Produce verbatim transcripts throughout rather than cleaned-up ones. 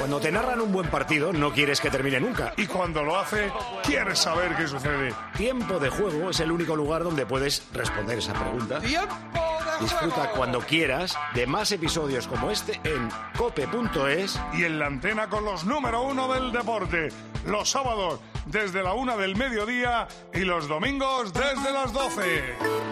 Cuando te narran un buen partido, no quieres que termine nunca. Y cuando lo hace, quieres saber qué sucede. Tiempo de Juego es el único lugar donde puedes responder esa pregunta. ¡Tiempo de Disfruta juego! cuando quieras de más episodios como este en cope punto es. Y en la antena con los número uno del deporte. Los sábados desde la una del mediodía y los domingos desde las doce.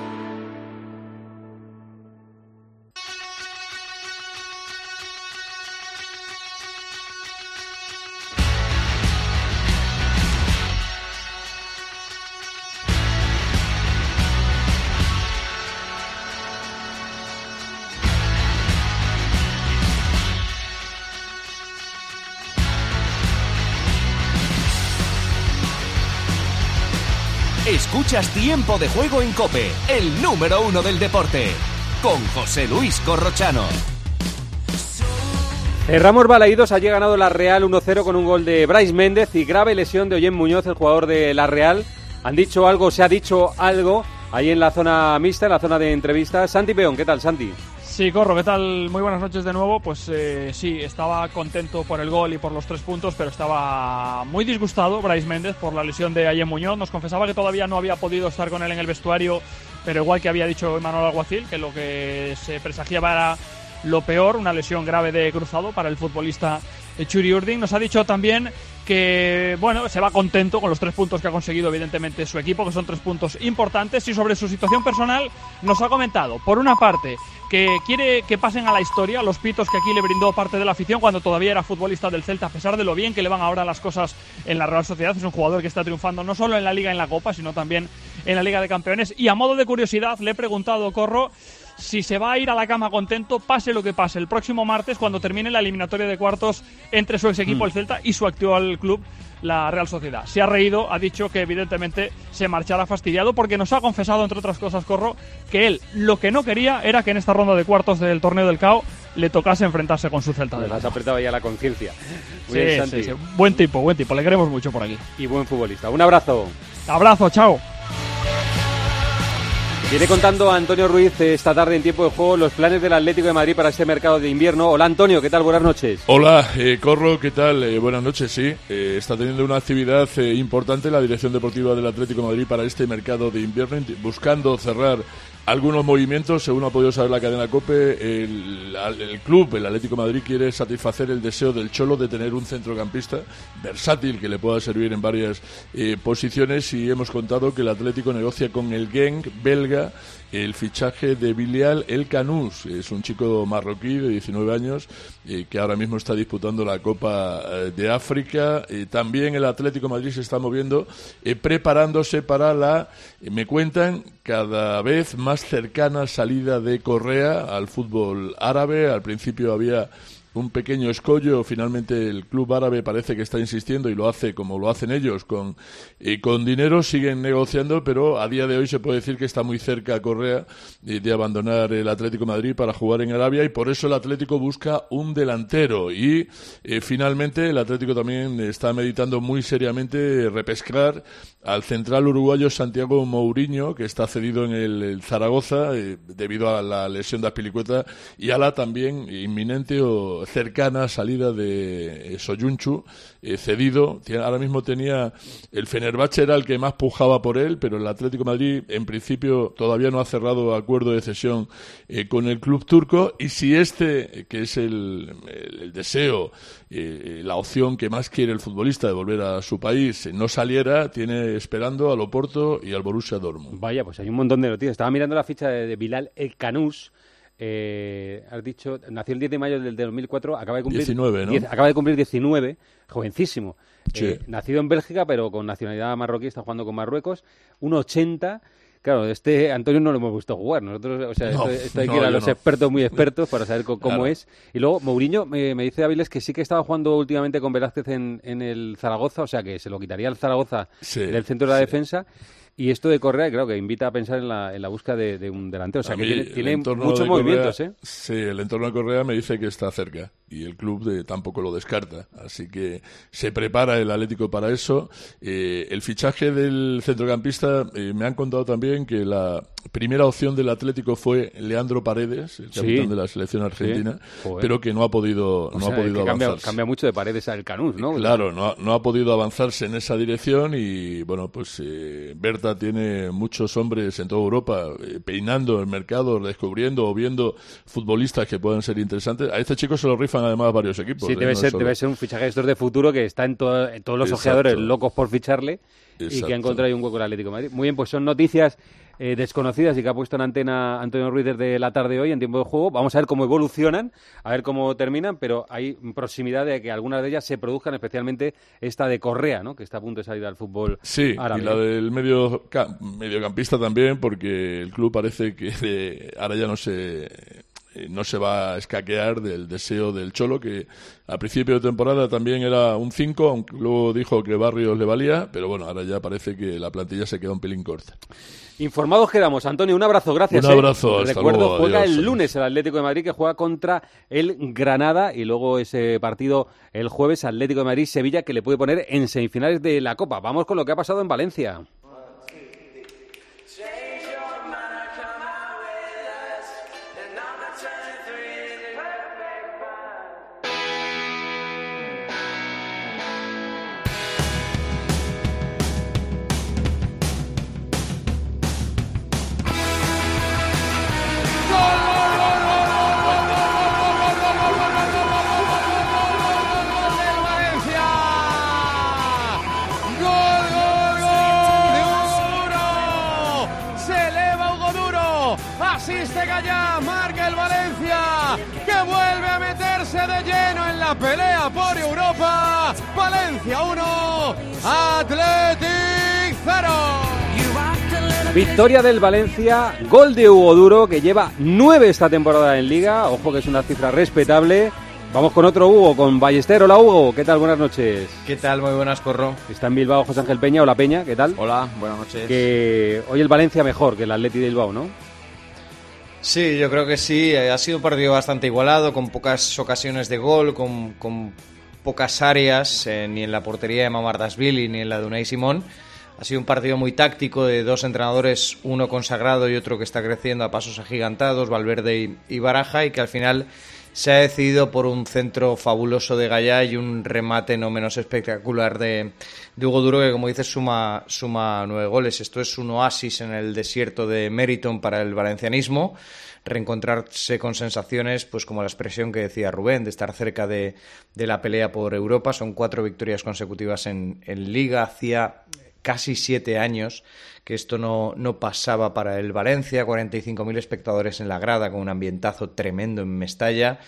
Escuchas Tiempo de Juego en COPE, el número uno del deporte, con José Luis Corrochano. El Ramos Balaídos allí ha ganado la Real uno cero con un gol de Brais Méndez y grave lesión de Ollén Muñoz, el jugador de la Real. Han dicho algo, se ha dicho algo ahí en la zona mixta, en la zona de entrevistas. Santi Peón, ¿qué tal, Santi? Sí, Corro, ¿qué tal? Muy buenas noches de nuevo. Pues eh, sí, estaba contento por el gol y por los tres puntos, pero estaba muy disgustado Brais Méndez por la lesión de Ollén Muñoz. Nos confesaba que todavía no había podido estar con él en el vestuario, pero igual que había dicho Imanol Alguacil, que lo que se presagiaba era lo peor, una lesión grave de cruzado para el futbolista Txuri Urdin. Nos ha dicho también que, bueno, se va contento con los tres puntos que ha conseguido evidentemente su equipo, que son tres puntos importantes, y sobre su situación personal nos ha comentado, por una parte, que quiere que pasen a la historia los pitos que aquí le brindó parte de la afición cuando todavía era futbolista del Celta, a pesar de lo bien que le van ahora las cosas en la Real Sociedad. Es un jugador que está triunfando no solo en la Liga y en la Copa, sino también en la Liga de Campeones. Y a modo de curiosidad le he preguntado, Corro, si se va a ir a la cama contento, pase lo que pase, el próximo martes, cuando termine la eliminatoria de cuartos entre su ex equipo, mm. el Celta, y su actual club, la Real Sociedad. Se ha reído, ha dicho que evidentemente se marchará fastidiado, porque nos ha confesado, entre otras cosas, Corro, que él lo que no quería era que en esta ronda de cuartos del torneo del C A O le tocase enfrentarse con su Celta. Le has apretado ya la conciencia. Sí, sí, sí. Buen tipo, buen tipo, le queremos mucho por aquí. Y buen futbolista. Un abrazo. Abrazo, chao. Viene contando Antonio Ruiz esta tarde en Tiempo de Juego los planes del Atlético de Madrid para este mercado de invierno. Hola, Antonio, ¿qué tal? Buenas noches. Hola, eh, Corro, ¿qué tal? Eh, buenas noches, sí. Eh, está teniendo una actividad eh, importante la Dirección Deportiva del Atlético de Madrid para este mercado de invierno, buscando cerrar algunos movimientos. Según ha podido saber la cadena COPE, el, el club, el Atlético de Madrid, quiere satisfacer el deseo del Cholo de tener un centrocampista versátil que le pueda servir en varias eh, posiciones, y hemos contado que el Atlético negocia con el Genk belga el fichaje de Bilal El Kanous. Es un chico marroquí de diecinueve años eh, que ahora mismo está disputando la Copa eh, de África. Eh, también el Atlético de Madrid se está moviendo, eh, preparándose para la, eh, me cuentan, cada vez más cercana salida de Correa al fútbol árabe. Al principio había un pequeño escollo, finalmente el club árabe parece que está insistiendo, y lo hace como lo hacen ellos, con, eh, con dinero. Siguen negociando, pero a día de hoy se puede decir que está muy cerca Correa eh, de abandonar el Atlético de Madrid para jugar en Arabia, y por eso el Atlético busca un delantero. Y eh, finalmente el Atlético también está meditando muy seriamente repescar al central uruguayo Santiago Mourinho, que está cedido en el, el Zaragoza eh, debido a la lesión de Azpilicueta, y a la también inminente o cercana salida de eh, Soyuncu, eh, cedido. Ahora mismo tenía el Fenerbahce, era el que más pujaba por él, pero el Atlético de Madrid en principio todavía no ha cerrado acuerdo de cesión eh, con el club turco, y si este, que es el, el, el deseo, eh, la opción que más quiere el futbolista de volver a su país, no saliera, tiene esperando al Oporto y al Borussia Dortmund. Vaya, pues hay un montón de noticias. Estaba mirando la ficha de, de Bilal El Kanous. Eh, has dicho, nació el diez de mayo del dos mil cuatro, acaba de cumplir diecinueve, ¿no? diez, acaba de cumplir diecinueve, jovencísimo. Sí. Eh, nacido en Bélgica, pero con nacionalidad marroquí, está jugando con Marruecos, uno ochenta. Claro, este Antonio no lo hemos visto jugar. Nosotros, o sea, no, esto, esto hay no, que ir a los no. expertos, muy expertos, para saber cómo claro. es. Y luego, Mourinho, me, me dice Áviles que sí que estaba jugando últimamente con Velázquez en, en el Zaragoza, o sea, que se lo quitaría el Zaragoza sí, del centro de la sí. defensa. Y esto de Correa, creo que invita a pensar en la, en la búsqueda de, de un delantero. O sea, A que mí, tiene, tiene muchos Correa, movimientos, ¿eh? Sí, el entorno de Correa me dice que está cerca. y el club de, tampoco lo descarta. Así que se prepara el Atlético para eso. Eh, el fichaje del centrocampista, eh, me han contado también que la primera opción del Atlético fue Leandro Paredes, el capitán sí. de la selección argentina, sí. pero que no ha podido, o no sea, ha podido que avanzar. Cambia, cambia mucho de Paredes al Canús, ¿no? Claro, no ha, no ha podido avanzarse en esa dirección y, bueno, pues eh, Berta tiene muchos hombres en toda Europa eh, peinando el mercado, descubriendo o viendo futbolistas que puedan ser interesantes. A este chico se lo rifan además varios equipos. Sí, ¿eh? debe, no ser, solo... debe ser un fichaje de estos de futuro que está en, to en todos los Exacto. ojeadores locos por ficharle. Exacto. Y que ha encontrado ahí un hueco en el Atlético de Madrid. Muy bien, pues son noticias eh, desconocidas y que ha puesto en antena Antonio Ruiz desde la tarde de hoy en tiempo de juego. Vamos a ver cómo evolucionan, a ver cómo terminan, pero hay proximidad de que algunas de ellas se produzcan, especialmente esta de Correa, ¿no? Que está a punto de salir al fútbol sí, árabe. Y la del medio mediocampista también, porque el club parece que de, ahora ya no se... no se va a escaquear del deseo del Cholo, que a principio de temporada también era un cinco, aunque luego dijo que Barrios le valía, pero bueno, ahora ya parece que la plantilla se queda un pelín corta. Informados quedamos. Antonio, un abrazo, gracias. Un abrazo, eh. hasta Recuerdo, luego, juega adiós. el lunes el Atlético de Madrid, que juega contra el Granada, y luego ese partido el jueves, Atlético de Madrid-Sevilla, que le puede poner en semifinales de la Copa. Vamos con lo que ha pasado en Valencia. Asiste Gallá, marca el Valencia, que vuelve a meterse de lleno en la pelea por Europa. Valencia uno, Athletic cero. Victoria del Valencia, gol de Hugo Duro, que lleva nueve esta temporada en Liga. Ojo que es una cifra respetable. Vamos con otro Hugo, con Ballester. Hola Hugo, ¿qué tal? Buenas noches. ¿Qué tal? Muy buenas, Corro. Está en Bilbao José Ángel Peña. Hola Peña, ¿qué tal? Hola, buenas noches. Que hoy el Valencia mejor que el Atleti de Bilbao, ¿no? Sí, yo creo que sí. Ha sido un partido bastante igualado, con pocas ocasiones de gol, con, con pocas áreas, eh, ni en la portería de Mamardashvili ni en la de Unai Simón. Ha sido un partido muy táctico de dos entrenadores, uno consagrado y otro que está creciendo a pasos agigantados, Valverde y, y Baraja, y que al final se ha decidido por un centro fabuloso de Gallá y un remate no menos espectacular de, de Hugo Duro, que como dices suma, suma nueve goles. Esto es un oasis en el desierto de Meriton para el valencianismo, reencontrarse con sensaciones pues como la expresión que decía Rubén, de estar cerca de, de la pelea por Europa. Son cuatro victorias consecutivas en, en Liga, hacía casi siete años que esto no, no pasaba para el Valencia, cuarenta y cinco mil espectadores en la grada, con un ambientazo tremendo en Mestalla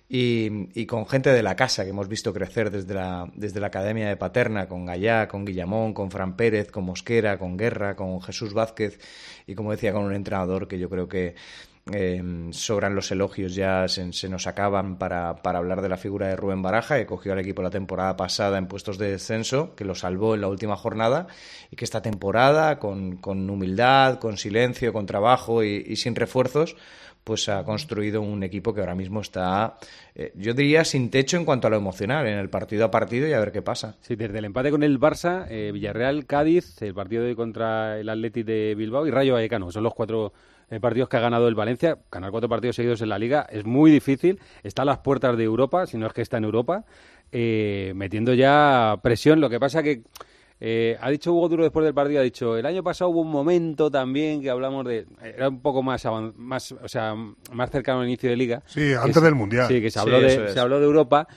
y, y con gente de la casa que hemos visto crecer desde la, desde la Academia de Paterna, con Gallá, con Guillamón, con Fran Pérez, con Mosquera, con Guerra, con Jesús Vázquez y, como decía, con un entrenador que yo creo que Eh, sobran los elogios, ya se, se nos acaban para, para hablar de la figura de Rubén Baraja, que cogió al equipo la temporada pasada en puestos de descenso, que lo salvó en la última jornada y que esta temporada con, con humildad, con silencio, con trabajo y, y sin refuerzos, pues ha construido un equipo que ahora mismo está, eh, yo diría, sin techo en cuanto a lo emocional, en el partido a partido y a ver qué pasa. Sí, desde el empate con el Barça, eh, Villarreal, Cádiz, el partido de hoy contra el Athletic de Bilbao y Rayo Vallecano, son los cuatro eh, partidos que ha ganado el Valencia. Ganar cuatro partidos seguidos en la Liga es muy difícil, está a las puertas de Europa, si no es que está en Europa, eh, metiendo ya presión. Lo que pasa que Eh, ha dicho Hugo Duro después del partido, ha dicho, el año pasado hubo un momento también que hablamos de, era un poco más, más o sea, más cercano al inicio de Liga. Sí, antes del Mundial. Sí, que se habló, sí, de, es. se habló de Europa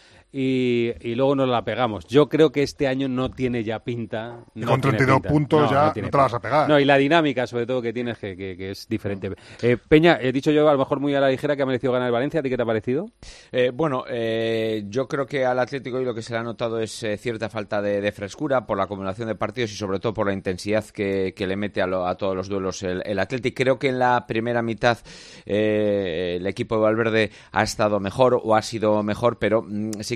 y, y luego nos la pegamos. Yo creo que este año no tiene ya pinta. Y no con tiene treinta y dos pinta. puntos no, ya no, tiene no te la vas pinta. a pegar. No, y la dinámica sobre todo que tienes que, que, que es diferente. Eh, Peña, he dicho yo a lo mejor muy a la ligera que ha merecido ganar el Valencia. ¿A ti qué te ha parecido? Eh, bueno, eh, yo creo que al Atlético hoy lo que se le ha notado es eh, cierta falta de, de frescura por la acumulación de partidos y sobre todo por la intensidad que, que le mete a, lo, a todos los duelos el, el Atlético. Creo que en la primera mitad eh, el equipo de Valverde ha estado mejor o ha sido mejor, pero mm, sí que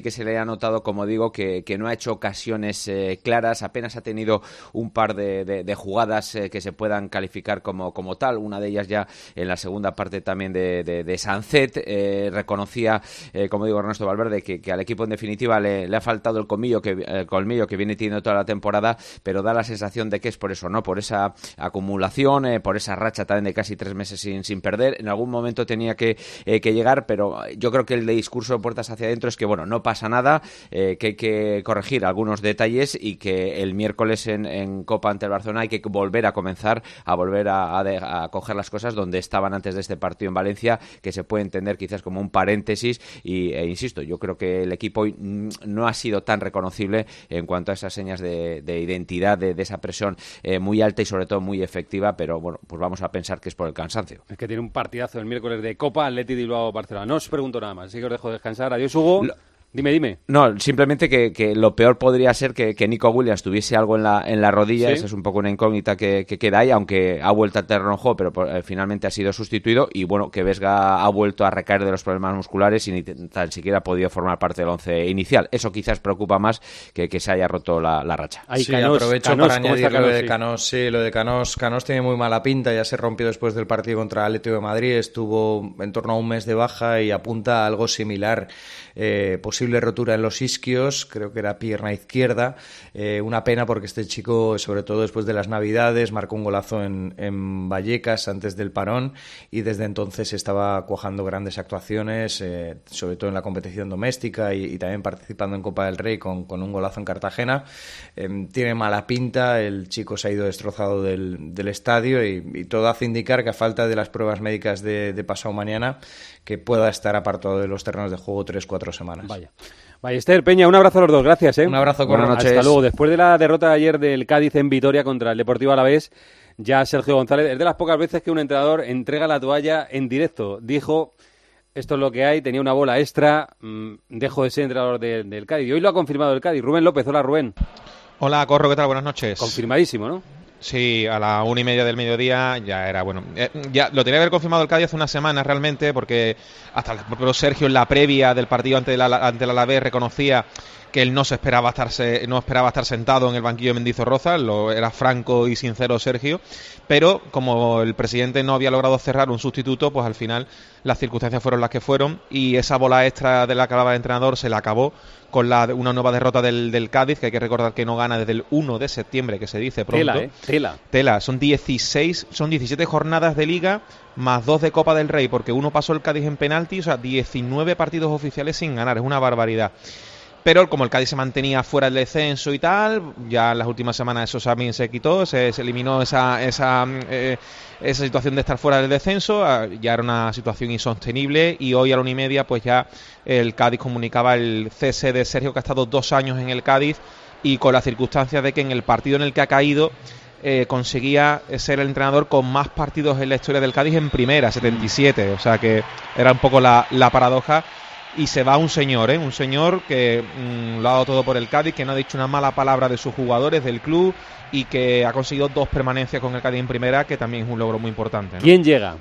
que se le ha notado, como digo, que, que no ha hecho ocasiones eh, claras, apenas ha tenido un par de, de, de jugadas eh, que se puedan calificar como, como tal, una de ellas ya en la segunda parte también de, de, de Sancet. Eh, reconocía, eh, como digo, Ernesto Valverde, que, que al equipo en definitiva le, le ha faltado el colmillo, que, el colmillo que viene teniendo toda la temporada, pero da la sensación de que es por eso, ¿no? Por esa acumulación, eh, por esa racha también de casi tres meses sin, sin perder. En algún momento tenía que, eh, que llegar, pero yo creo que el discurso de puertas hacia adentro es que, bueno, no pasa nada, eh, que hay que corregir algunos detalles y que el miércoles en, en Copa ante el Barcelona hay que volver a comenzar, a volver a, a, de, a coger las cosas donde estaban antes de este partido en Valencia, que se puede entender quizás como un paréntesis y, e insisto, yo creo que el equipo hoy no ha sido tan reconocible en cuanto a esas señas de, de identidad, de, de esa presión eh, muy alta y sobre todo muy efectiva, pero bueno, pues vamos a pensar que es por el cansancio. Es que tiene un partidazo el miércoles de Copa, Atleti de Bilbao, Barcelona. No os pregunto nada más, así que os dejo descansar. Adiós, Hugo. Lo... Dime, dime. No, simplemente que, que lo peor podría ser que, que Nico Williams tuviese algo en la en la rodilla. ¿Sí? Esa es un poco una incógnita que, que queda ahí, aunque ha vuelto al terreno de juego, pero por, eh, finalmente ha sido sustituido. Y bueno, que Vesga ha vuelto a recaer de los problemas musculares y ni tan siquiera ha podido formar parte del once inicial. Eso quizás preocupa más que que se haya roto la, la racha. Ahí, sí, Canós, aprovecho Canós, para añadir Canós, lo de Canós. Sí, lo de Canós. Canós tiene muy mala pinta, ya se rompió después del partido contra el Atlético de Madrid, estuvo en torno a un mes de baja y apunta a algo similar. Eh, posible rotura en los isquios, creo que era pierna izquierda, eh, una pena porque este chico, sobre todo después de las Navidades, marcó un golazo en, en Vallecas antes del parón y desde entonces estaba cuajando grandes actuaciones, eh, sobre todo en la competición doméstica y, y también participando en Copa del Rey con, con un golazo en Cartagena. Eh, tiene mala pinta, el chico se ha ido destrozado del, del estadio y, y todo hace indicar que a falta de las pruebas médicas de, de pasado mañana, que pueda estar apartado de los terrenos de juego tres, cuatro semanas. Vaya. Ballester, Peña, un abrazo a los dos, gracias. ¿eh? Un abrazo, con Buenas noches. Hasta luego. Después de la derrota de ayer del Cádiz en Vitoria contra el Deportivo Alavés, ya Sergio González, es de las pocas veces que un entrenador entrega la toalla en directo. Dijo, esto es lo que hay, tenía una bola extra, mmm, dejo de ser entrenador de, del Cádiz. Y hoy lo ha confirmado el Cádiz. Rubén López, hola Rubén. Hola, Corro, ¿qué tal? Buenas noches. Confirmadísimo, ¿no? Sí, a la una y media del mediodía ya era, bueno, eh, ya lo tenía que haber confirmado el Cádiz hace una semana realmente, porque hasta el propio Sergio en la previa del partido ante, la, ante el Alavés reconocía que él no se esperaba estarse, no esperaba estar sentado en el banquillo de Mendizorroza, lo era franco y sincero Sergio, pero como el presidente no había logrado cerrar un sustituto, pues al final las circunstancias fueron las que fueron y esa bola extra de la que hablaba el entrenador se la acabó con la, una nueva derrota del, del Cádiz, que hay que recordar que no gana desde el uno de septiembre, que se dice pronto. Tela, ¿eh? Tela. Tela, son dieciséis, son diecisiete jornadas de Liga, más dos de Copa del Rey, porque uno pasó el Cádiz en penalti, o sea, diecinueve partidos oficiales sin ganar, es una barbaridad. Pero como el Cádiz se mantenía fuera del descenso y tal, ya en las últimas semanas eso también se quitó, se, se eliminó esa esa, eh, esa situación de estar fuera del descenso, ya era una situación insostenible y hoy a la una y media pues ya el Cádiz comunicaba el cese de Sergio, que ha estado dos años en el Cádiz y con las circunstancias de que en el partido en el que ha caído eh, conseguía ser el entrenador con más partidos en la historia del Cádiz en primera, setenta y siete, o sea que era un poco la, la paradoja. Y se va un señor, ¿eh? Un señor que mmm, lo ha dado todo por el Cádiz, que no ha dicho una mala palabra de sus jugadores, del club, y que ha conseguido dos permanencias con el Cádiz en primera, que también es un logro muy importante, ¿no? ¿Quién llega?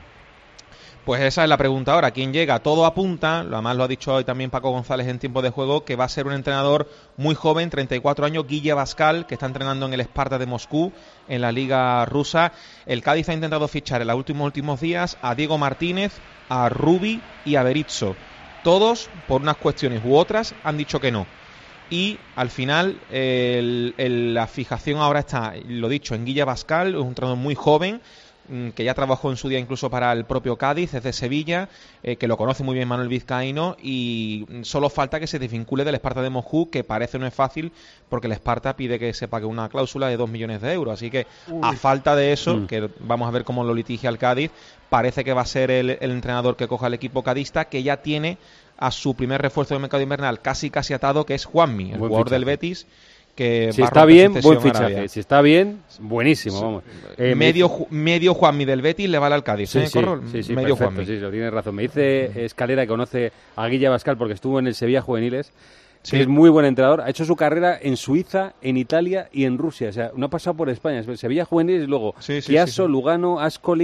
Pues esa es la pregunta ahora. ¿Quién llega? Todo apunta, además lo ha dicho hoy también Paco González en tiempo de juego, que va a ser un entrenador muy joven, treinta y cuatro años, Guille Bascal, que está entrenando en el Sparta de Moscú, en la liga rusa. El Cádiz ha intentado fichar en los últimos, últimos días a Diego Martínez, a Rubi y a Berizzo. Todos, por unas cuestiones u otras, han dicho que no. Y al final, el, el, la fijación ahora está, lo dicho, en Guille Bascal, es un entrenador muy joven, que ya trabajó en su día incluso para el propio Cádiz, es de Sevilla, eh, que lo conoce muy bien Manuel Vizcaíno, y solo falta que se desvincule del Sparta de Moscú, que parece no es fácil, porque el Sparta pide que se pague una cláusula de dos millones de euros. Así que, Uy. a falta de eso, mm. que vamos a ver cómo lo litigia el Cádiz, parece que va a ser el, el entrenador que coja el equipo cadista, que ya tiene a su primer refuerzo del mercado invernal casi casi atado, que es Juanmi, el Buen jugador fichaje. del Betis, que si está bien, buen fichaje. Si está bien, buenísimo. Sí. Vamos. Eh, medio, dice... medio Juanmi del Betis le vale al Cádiz. Sí, ¿eh, sí, Corro? sí, sí, medio perfecto, sí, sí, tienes razón. Me dice Escalera, que conoce a Guille Bascal porque estuvo en el Sevilla Juveniles, sí. que es muy buen entrenador. Ha hecho su carrera en Suiza, en Italia y en Rusia. O sea, no ha pasado por España. Sevilla Juveniles y luego sí, sí, Chiasso, sí, sí. Lugano, Ascoli,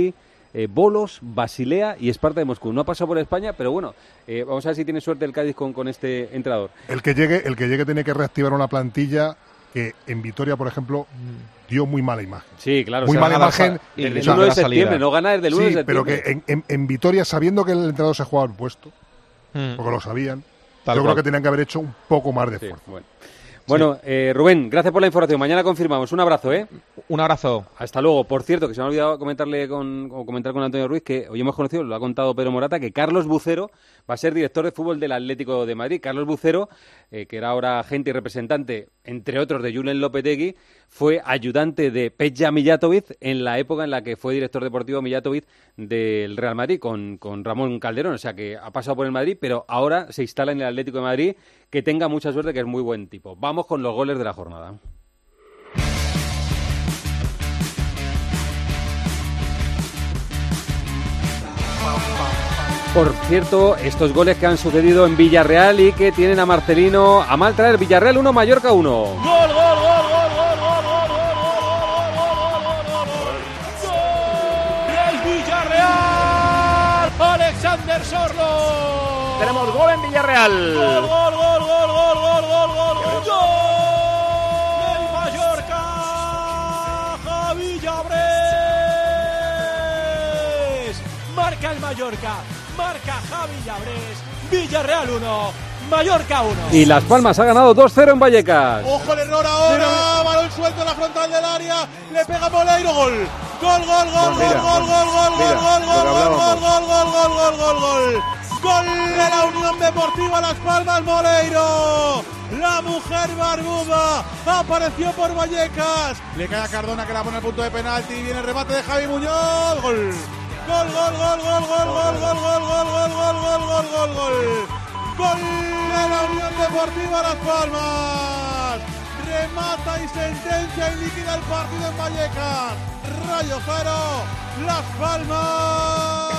eh, Bolos, Basilea y Esparta de Moscú. No ha pasado por España, pero bueno, eh, vamos a ver si tiene suerte el Cádiz con, con este entrenador. El que llegue, el que llegue tiene que reactivar una plantilla que en Vitoria, por ejemplo, dio muy mala imagen. Sí, claro. Muy mala imagen. Desde el uno de septiembre, no gana desde el uno sí, de septiembre. pero que en, en, en Vitoria, sabiendo que el entrenador se jugaba el puesto, mm. porque lo sabían, Tal yo cual. creo que tenían que haber hecho un poco más de esfuerzo. Sí, bueno. Bueno, sí. eh, Rubén, gracias por la información. Mañana confirmamos. Un abrazo, ¿eh? Un abrazo. Hasta luego. Por cierto, que se me ha olvidado comentarle con, o comentar con Antonio Ruiz, que hoy hemos conocido, lo ha contado Pedro Morata, que Carlos Bucero va a ser director de fútbol del Atlético de Madrid. Carlos Bucero, eh, que era ahora agente y representante, entre otros, de Julen Lopetegui, fue ayudante de Peja Mijatovic en la época en la que fue director deportivo Mijatovic del Real Madrid con, con Ramón Calderón. O sea, que ha pasado por el Madrid, pero ahora se instala en el Atlético de Madrid. Que tenga mucha suerte, que es muy buen tipo. Vamos con los goles de la jornada. Por cierto, estos goles que han sucedido en Villarreal y que tienen a Marcelino a mal traer. Villarreal uno, Mallorca uno. ¡Gol, gol, gol, gol, gol, gol, gol, gol, gol, gol! ¡El Villarreal! ¡Alexander Sorlo! Tenemos gol en Villarreal. ¡Gol, gol, gol, gol, gol, gol, gol, gol! ¡Gol! ¡El Mallorca! ¡Javi Llabrés! Marca el Mallorca. Marca Javi Llabrés. Villarreal uno, Mallorca uno. Y Las Palmas ha ganado dos cero en Vallecas. Ojo el error ahora. Balón suelto en la frontal del área. Le pega Moleiro. Gol. Gol, gol, gol, gol, gol, gol, gol, gol, gol, gol, gol, gol, gol, gol, gol, gol, gol, gol. Gol de la Unión Deportiva Las Palmas, Moleiro. La mujer barbuda apareció por Vallecas. Le cae a Cardona que la pone al punto de penalti. Viene el remate de Javi Muñoz. Gol. Gol, gol, gol, gol, gol, gol, gol, gol, gol, gol, gol, gol, gol, gol, gol. Gol de la Unión Deportiva Las Palmas. Remata y sentencia y liquida el partido en Vallecas. Rayo cero, Las Palmas.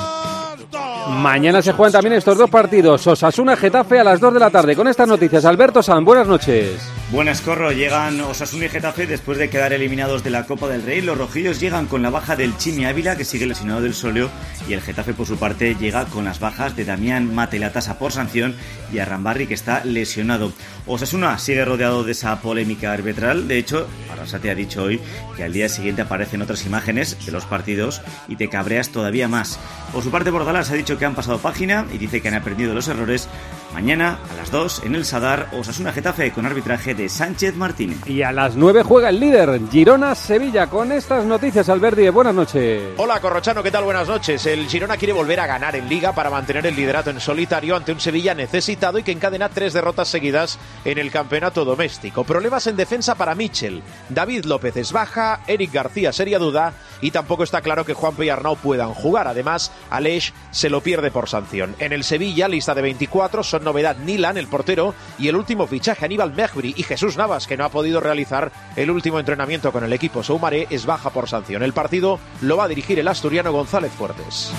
Mañana se juegan también estos dos partidos. Osasuna-Getafe a las dos de la tarde. Con estas noticias, Alberto San, buenas noches. Buenas, Corro. Llegan Osasuna y Getafe después de quedar eliminados de la Copa del Rey. Los rojillos llegan con la baja del Chimi Ávila, que sigue lesionado del sóleo, y el Getafe, por su parte, llega con las bajas de Damián Matelatasa por sanción y Arrambarri, que está lesionado. Osasuna sigue rodeado de esa polémica arbitral. De hecho, Arrasate ha dicho hoy que al día siguiente aparecen otras imágenes de los partidos y te cabreas todavía más. Por su parte, Bordalás ha dicho que han pasado página y dice que han aprendido los errores. Mañana a las dos en el Sadar, Osasuna-Getafe con arbitraje de Sánchez Martínez. Y a las nueve juega el líder, Girona-Sevilla. Con estas noticias, Alberdi, buenas noches. Hola, Corrochano, ¿qué tal? Buenas noches. El Girona quiere volver a ganar en Liga para mantener el liderato en solitario ante un Sevilla necesitado y que encadena tres derrotas seguidas en el campeonato doméstico. Problemas en defensa para Michel. David López es baja, Eric García sería duda y tampoco está claro que Juanpe y Arnau puedan jugar. Además, Aleix se lo pierde por sanción. En el Sevilla, lista de veinticuatro, son novedad Nilan, el portero, y el último fichaje Aníbal Mejbri y Jesús Navas, que no ha podido realizar el último entrenamiento con el equipo. Soumaré es baja por sanción. El partido lo va a dirigir el asturiano González Fuertes.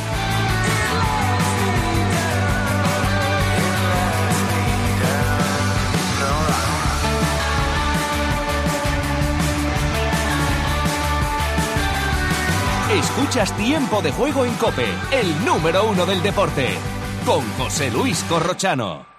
Escuchas Tiempo de Juego en COPE, el número uno del deporte, con José Luis Corrochano.